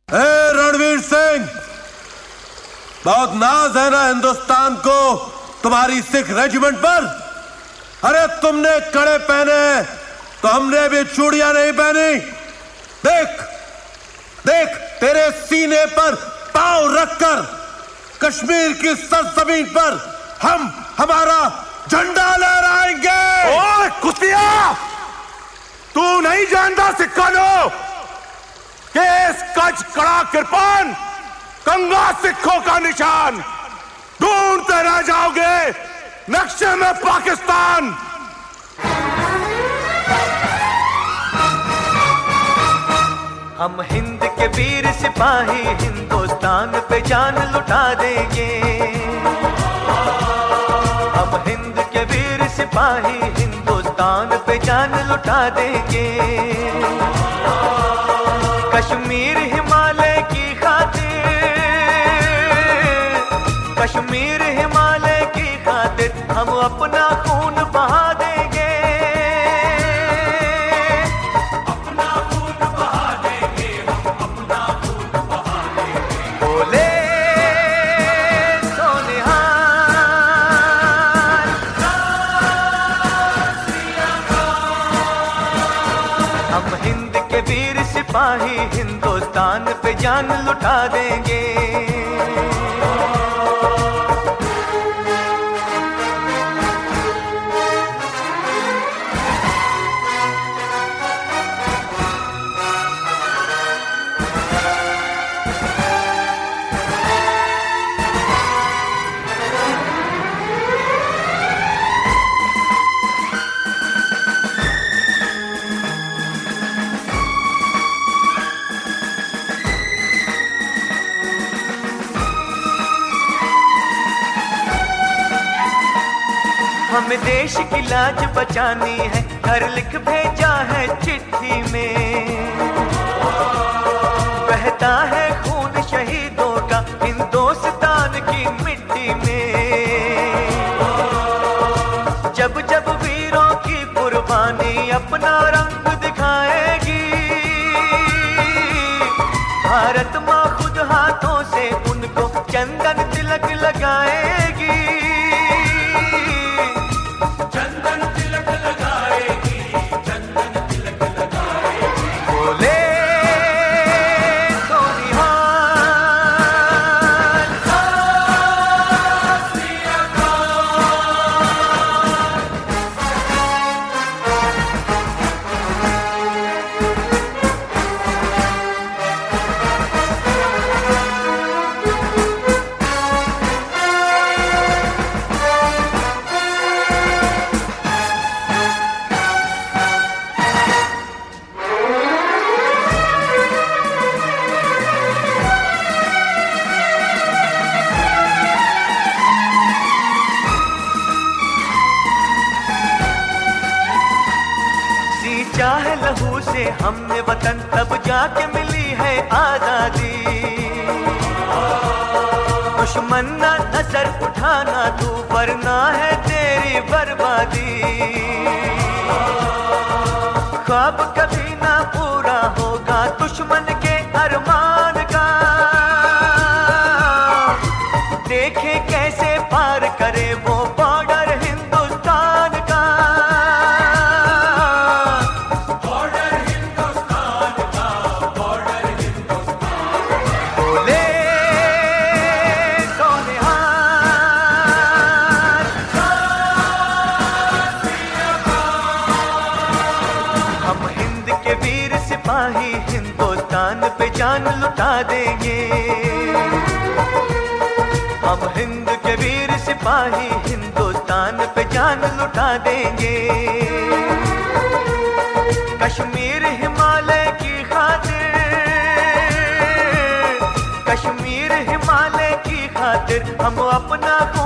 रणवीर सिंह, बहुत नाज है ना हिंदुस्तान को तुम्हारी सिख रेजिमेंट पर। अरे तुमने कड़े पहने तो हमने भी चूड़ियां नहीं पहनी। देख देख, तेरे सीने पर पांव रखकर कश्मीर की सरजमीन पर हम हमारा झंडा लहराएंगे। ओए कुतिया, तू नहीं जानता सिक्खानो कि इस कच कड़ा कृपान कंगा सिखों का निशान। ढूंढते रह जाओगे नक्शे में पाकिस्तान। हम हिंद के वीर सिपाही हिंदुस्तान पे जान लुटा देंगे। हम हिंद के वीर सिपाही हिंदुस्तान पे जान लुटा देंगे। कश्मीर हिमालय की खातिर, कश्मीर हिमालय की खातिर हम अपना खून बहा देंगे। अपना खून बहा देंगे, हम अपना खून बहा देंगे। बोले सोनिहार हम हिंद के वीर सिपाही हिंदुस्तान पे जान लुटा देंगे। हमें देश की लाज बचानी है, घर लिख भेजा है चिट्ठी में। बहता है खून शहीदों का हिंदुस्तान की मिट्टी में। जब जब वीरों की कुर्बानी अपना रंग दिखाएगी, भारत माँ खुद हाथों से उनको चंदन तिलक लगाएगी। चाहे लहू से हमने वतन तब जाके मिली है आजादी। दुश्मन ना नजर उठाना तू, वरना है तेरी बर्बादी। ख्वाब कभी ना पूरा होगा दुश्मन के अरमान का। देखे कैसे पार करे वो बॉर्डर हिंदुस्तान का। हिंदुस्तान पे जान लुटा देंगे। हम हिंद के वीर सिपाही हिंदुस्तान पे जान लुटा देंगे। कश्मीर हिमालय की खातिर, कश्मीर हिमालय की खातिर हम अपना